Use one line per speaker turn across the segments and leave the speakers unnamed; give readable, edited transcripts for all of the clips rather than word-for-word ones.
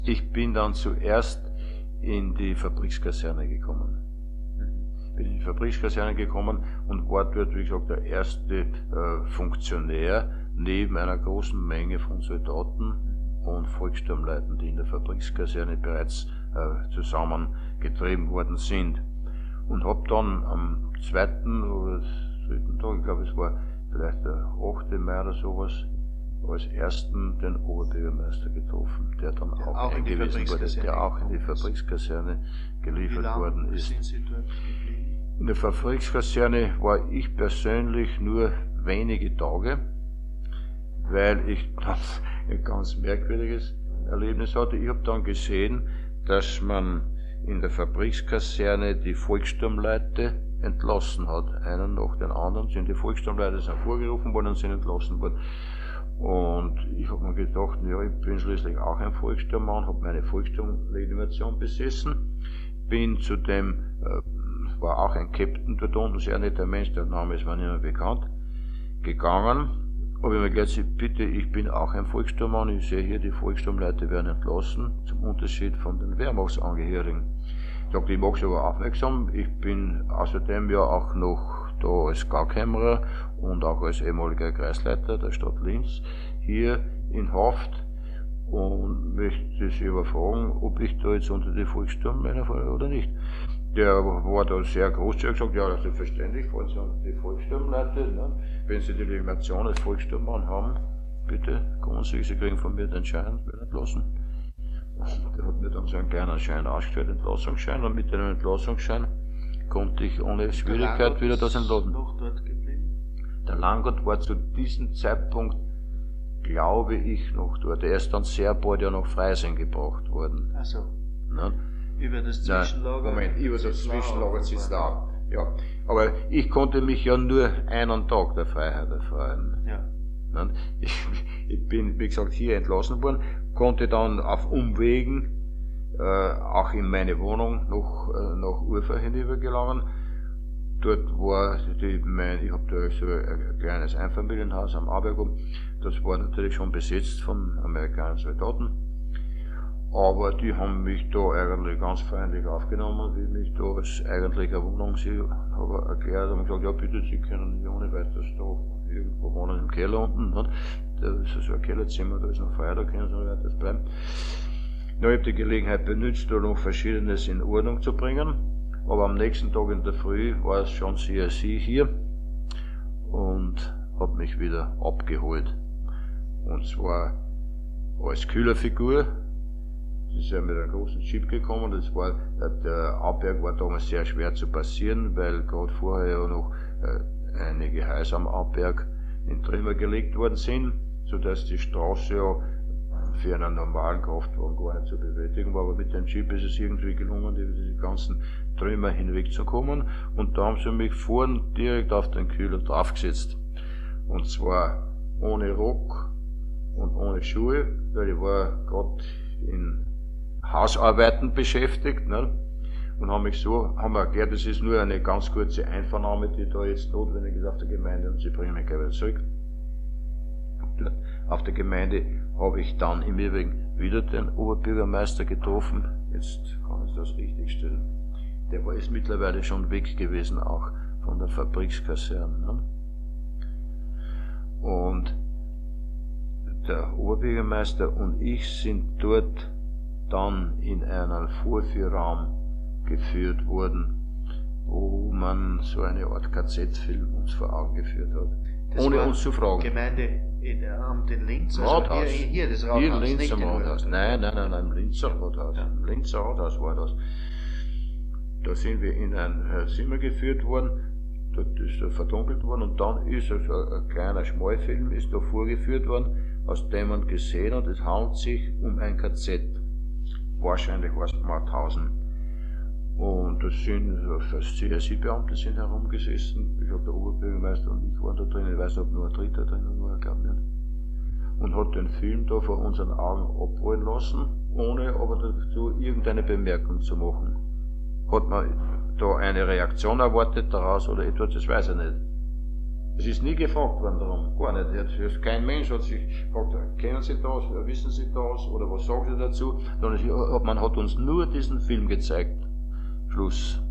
Ich bin dann zuerst in die Fabrikskaserne gekommen. Bin in die Fabrikskaserne gekommen und war dort, wie gesagt, der erste Funktionär neben einer großen Menge von Soldaten und Volkssturmleuten, die in der Fabrikskaserne bereits zusammengetrieben worden sind. Und habe dann am 2. oder 3. Tag, ich glaube es war vielleicht der 8. Mai oder sowas, als ersten den Oberbürgermeister getroffen, der dann auch eingewiesen wurde, der auch in die Fabrikskaserne geliefert worden ist.
Sind Sie dort geblieben?
In der Fabrikskaserne war ich persönlich nur wenige Tage, weil ich ein ganz merkwürdiges Erlebnis hatte. Ich habe dann gesehen, dass man in der Fabrikskaserne die Volkssturmleute entlassen hat. Einen nach den anderen sind die Volkssturmleute vorgerufen worden und sind entlassen worden. Und ich habe mir gedacht, ja, ich bin schließlich auch ein Volkssturmmann, habe meine Volkssturmlegitimation besessen, bin zu dem, war auch ein Captain dort unten, sehr netter Mensch, der Name ist mir nicht mehr bekannt, gegangen. Aber ich mir gesagt, bitte, ich bin auch ein Volkssturmmann, ich sehe hier, die Volkssturmleute werden entlassen, zum Unterschied von den Wehrmachtsangehörigen. Ich sagte, ich mache Sie aber aufmerksam, ich bin außerdem ja auch noch da als Gaukämmerer und auch als ehemaliger Kreisleiter der Stadt Linz hier in Haft und möchte Sie überfragen, ob ich da jetzt unter die Volkssturmmänner falle oder nicht. Der war da sehr großzügig, gesagt, ja, selbstverständlich, fallen Sie unter die Volkssturmleute, ne? Wenn Sie die Legitimation als Volkssturmmann haben, bitte kommen Sie, Sie kriegen von mir den Schein, werden entlassen. Der hat mir dann so einen kleinen Schein ausgestellt, Entlassungsschein, und mit dem Entlassungsschein konnte ich ohne Schwierigkeit wieder das entladen.
Noch dort geblieben?
Der Langott war zu diesem Zeitpunkt, glaube ich, noch dort. Er ist dann sehr bald ja nach Freising gebracht worden.
Ach so.
Ne?
Über das Zwischenlager?
Nein, Moment, über das Zwischenlager sitzt da. Ja. Aber ich konnte mich ja nur einen Tag der Freiheit erfreuen.
Ja.
Ne? Ich bin, wie gesagt, hier entlassen worden, konnte dann auf Umwegen auch in meine Wohnung nach Urfa hinüber gelangen. Dort war ich habe da so ein kleines Einfamilienhaus am Arberg, das war natürlich schon besetzt von amerikanischen Soldaten. Aber die haben mich da eigentlich ganz freundlich aufgenommen, wie ich mich da als eigentlicher Wohnungsinhaber erklärt und gesagt, ja bitte, Sie können nicht ohne weiteres da irgendwo wohnen im Keller unten. Nicht? Da ist so ein Kellerzimmer, da ist noch frei, da können Sie noch weiteres bleiben. Ja, ich habe die Gelegenheit benutzt, da noch Verschiedenes in Ordnung zu bringen, aber am nächsten Tag in der Früh war es schon CSI hier und hat mich wieder abgeholt. Und zwar als Kühlerfigur. Sie ist ja mit einem großen Jeep gekommen. Der Arberg war damals sehr schwer zu passieren, weil gerade vorher ja noch einige Häuser am Arberg in Trümmer gelegt worden sind, sodass die Straße ja für einen normalen Kraftwagen gar nicht zu bewältigen war. Aber mit dem Jeep ist es irgendwie gelungen, diese ganzen Trümmer hinwegzukommen. Und da haben sie mich vorn direkt auf den Kühler draufgesetzt. Und zwar ohne Rock und ohne Schuhe, weil ich war gerade in Hausarbeiten beschäftigt, ne? Und haben wir erklärt, das ist nur eine ganz kurze Einvernahme, die da jetzt notwendig ist auf der Gemeinde, und sie bringen mich gleich wieder zurück. Auf der Gemeinde habe ich dann im Übrigen wieder den Oberbürgermeister getroffen. Jetzt kann ich das richtig stellen. Der ist mittlerweile schon weg gewesen, auch von der Fabrikskaserne. Ne? Und der Oberbürgermeister und ich sind dort dann in einen Vorführraum geführt worden, wo man so eine Art KZ-Film uns vor Augen geführt hat.
Das
ohne uns zu fragen.
Gemeinde am den Linz?
Rathaus.
Also hier das Rathaus.
Hier Linz
nicht
am
in
Rathaus. Nein, im Linzer
Ja.
Rathaus.
Ja.
Im Linzer Rathaus war das. Da sind wir in ein Zimmer geführt worden, dort ist er verdunkelt worden und dann ist also ein kleiner Schmalfilm ist da vorgeführt worden, aus dem man gesehen hat, es handelt sich um ein KZ. Wahrscheinlich war es Mauthausen. Und das sind CSI-Beamte sind herumgesessen. Ich glaube, der Oberbürgermeister und ich waren da drin. Ich weiß nicht, ob nur ein Dritter drinnen war, ich glaube nicht. Und hat den Film da vor unseren Augen abrollen lassen, ohne aber dazu irgendeine Bemerkung zu machen. Hat man da eine Reaktion erwartet daraus oder etwas, das weiß ich nicht. Es ist nie gefragt worden darum, gar nicht. Kein Mensch hat sich gefragt, kennen Sie das, wissen Sie das oder was sagen Sie dazu, sondern man hat uns nur diesen Film gezeigt. Schluss.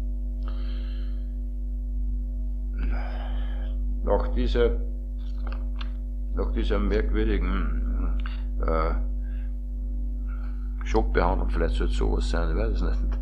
Nach dieser merkwürdigen Schockbehandlung, vielleicht soll es sowas sein, ich weiß es nicht,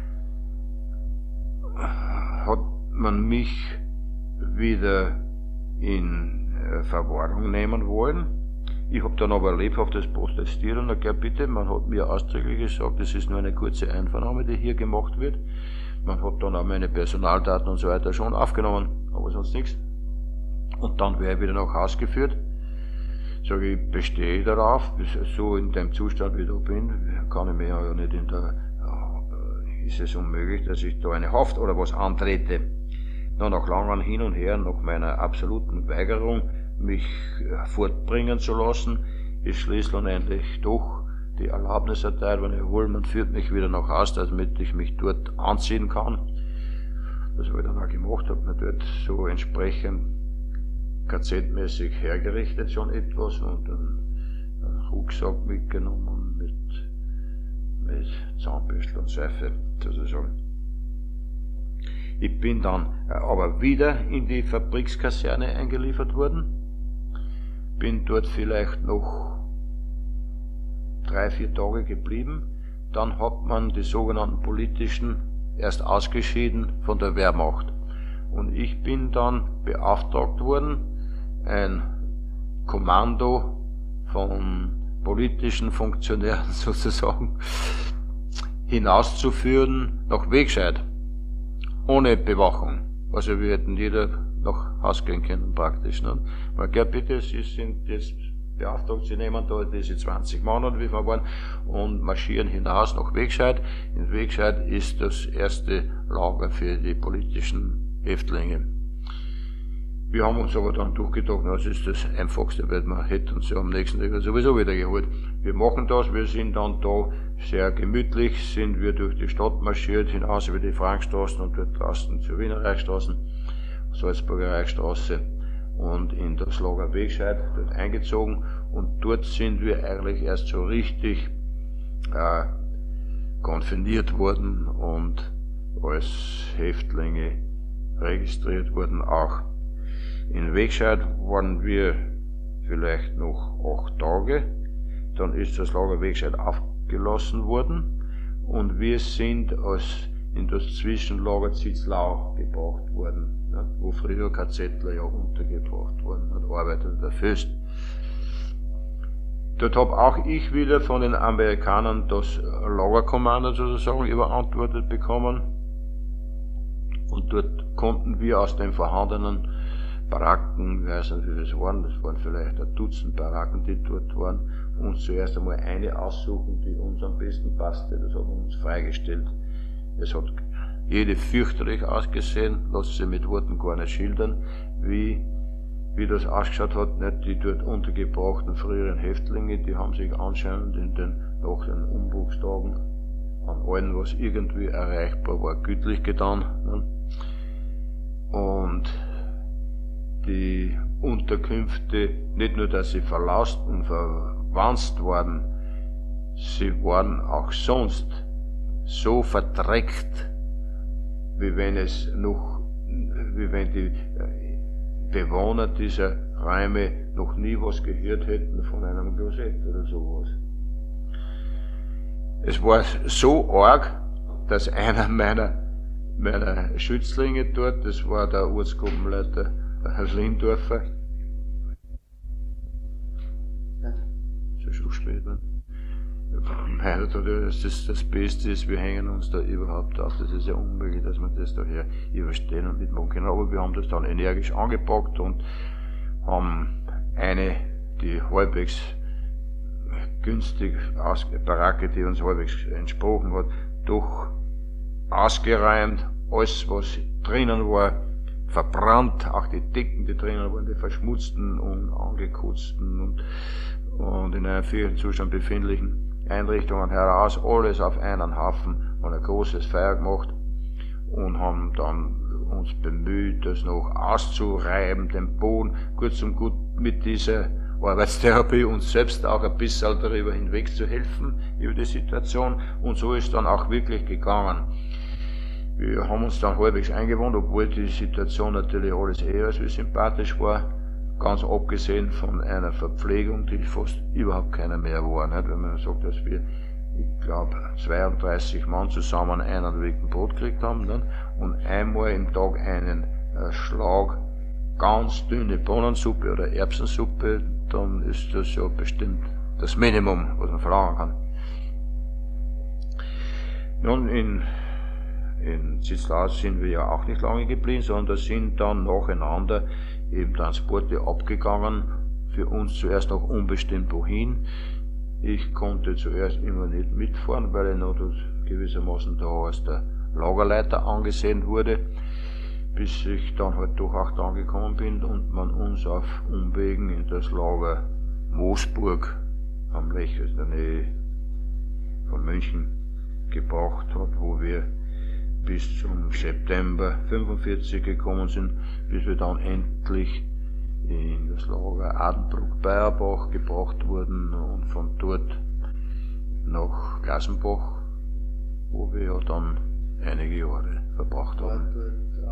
hat man mich wieder in Verwahrung nehmen wollen. Ich habe dann aber lebhaftes protestiert und gesagt, bitte, man hat mir ausdrücklich gesagt, es ist nur eine kurze Einvernahme, die hier gemacht wird. Man hat dann auch meine Personaldaten und so weiter schon aufgenommen, aber sonst nichts. Und dann wäre ich wieder nach Hause geführt. Sage ich, bestehe darauf, so in dem Zustand, wie ich da bin, kann ich mir ja nicht ist es unmöglich, dass ich da eine Haft oder was antrete. Dann nach langem Hin und Her, nach meiner absoluten Weigerung, mich fortbringen zu lassen, ist schließlich endlich doch die Erlaubnis erteilt, wenn ich hole, man führt mich wieder nach Hause, damit ich mich dort anziehen kann. Das habe ich dann auch gemacht, habe mir dort so entsprechend KZ-mäßig hergerichtet schon etwas und einen Rucksack mitgenommen mit Zahnbürstel und Seife sozusagen. Ich bin dann aber wieder in die Fabrikskaserne eingeliefert worden, bin dort vielleicht noch 3-4 Tage geblieben, dann hat man die sogenannten Politischen erst ausgeschieden von der Wehrmacht. Und ich bin dann beauftragt worden, ein Kommando von politischen Funktionären sozusagen hinauszuführen nach Wegscheid. Ohne Bewachung. Also wir hätten jeder nach Haus gehen können praktisch. Ne? Weil, ja bitte, Sie sind jetzt beauftragt, Sie nehmen da diese 20 Mann oder wie wir waren und marschieren hinaus nach Wegscheid. In Wegscheid ist das erste Lager für die politischen Häftlinge. Wir haben uns aber dann durchgedacht, das ist das Einfachste, weil man hätte uns ja am nächsten Tag sowieso wieder geholt. Wir machen das, wir sind dann da sehr gemütlich, sind wir durch die Stadt marschiert, hinaus über die Frankstraßen und dort draußen zur Wiener Reichsstraßen, Salzburger Reichsstraße und in das Lager Wegscheid dort eingezogen und dort sind wir eigentlich erst so richtig konfiniert worden und als Häftlinge registriert wurden auch. In Wegscheid waren wir vielleicht noch 8 Tage, dann ist das Lager Wegscheid aufgelassen worden und wir sind in das Zwischenlager Zitzlau gebracht worden, wo früher KZler ja untergebracht wurden und arbeitete der Fürst. Dort habe auch ich wieder von den Amerikanern das Lagerkommando sozusagen überantwortet bekommen und dort konnten wir aus den vorhandenen Baracken, ich weiß nicht wie das waren vielleicht ein Dutzend Baracken, die dort waren, uns zuerst einmal eine aussuchen, die uns am besten passte, das hat uns freigestellt. Es hat jede fürchterlich ausgesehen, lass sie mit Worten gar nicht schildern, wie das ausgeschaut hat, nicht die dort untergebrachten früheren Häftlinge, die haben sich anscheinend nach den Umbruchstagen an allem, was irgendwie erreichbar war, gütlich getan. Ne? Und die Unterkünfte, nicht nur, dass sie verlaust und verwanzt waren, sie waren auch sonst so verdreckt, wie wenn die Bewohner dieser Räume noch nie was gehört hätten von einem Klosett oder sowas. Es war so arg, dass einer meiner Schützlinge dort, das war der Ortsgruppenleiter Herr Lindorfer, ist ja schon spät, ne? Das Beste ist, wir hängen uns da überhaupt auf. Das ist ja unmöglich, dass wir das daher überstehen und mitmachen können. Aber wir haben das dann energisch angepackt und haben die halbwegs günstig Baracke, die uns halbwegs entsprochen hat, doch ausgeräumt. Alles, was drinnen war, verbrannt. Auch die Decken, die drinnen waren, die verschmutzten und angekotzten und in einem vierten Zustand befindlichen Einrichtungen heraus, alles auf einen Haufen, haben ein großes Feuer gemacht und haben dann uns bemüht, das noch auszureiben, den Boden, kurz und gut mit dieser Arbeitstherapie uns selbst auch ein bisschen darüber hinweg zu helfen, über die Situation. Und so ist dann auch wirklich gegangen. Wir haben uns dann halbwegs eingewohnt, obwohl die Situation natürlich alles eher als wie sympathisch war. Ganz abgesehen von einer Verpflegung, die fast überhaupt keiner mehr war. Nicht? Wenn man sagt, dass wir, ich glaube, 32 Mann zusammen einen Wecken Brot gekriegt haben, nicht? Und einmal im Tag einen Schlag ganz dünne Bohnensuppe oder Erbsensuppe, dann ist das ja bestimmt das Minimum, was man verlangen kann. Nun, in Zitzlaus sind wir ja auch nicht lange geblieben, sondern da sind dann nacheinander eben Transporte abgegangen, für uns zuerst noch unbestimmt wohin. Ich konnte zuerst immer nicht mitfahren, weil ich noch gewissermaßen da als der Lagerleiter angesehen wurde, bis ich dann halt doch auch da angekommen bin und man uns auf Umwegen in das Lager Moosburg am Lech, in der Nähe von München, gebracht hat, wo wir bis zum September 45 gekommen sind, bis wir dann endlich in das Lager Adenbruck-Beierbach gebracht wurden und von dort nach Glassenbach, wo wir ja dann einige Jahre verbracht haben.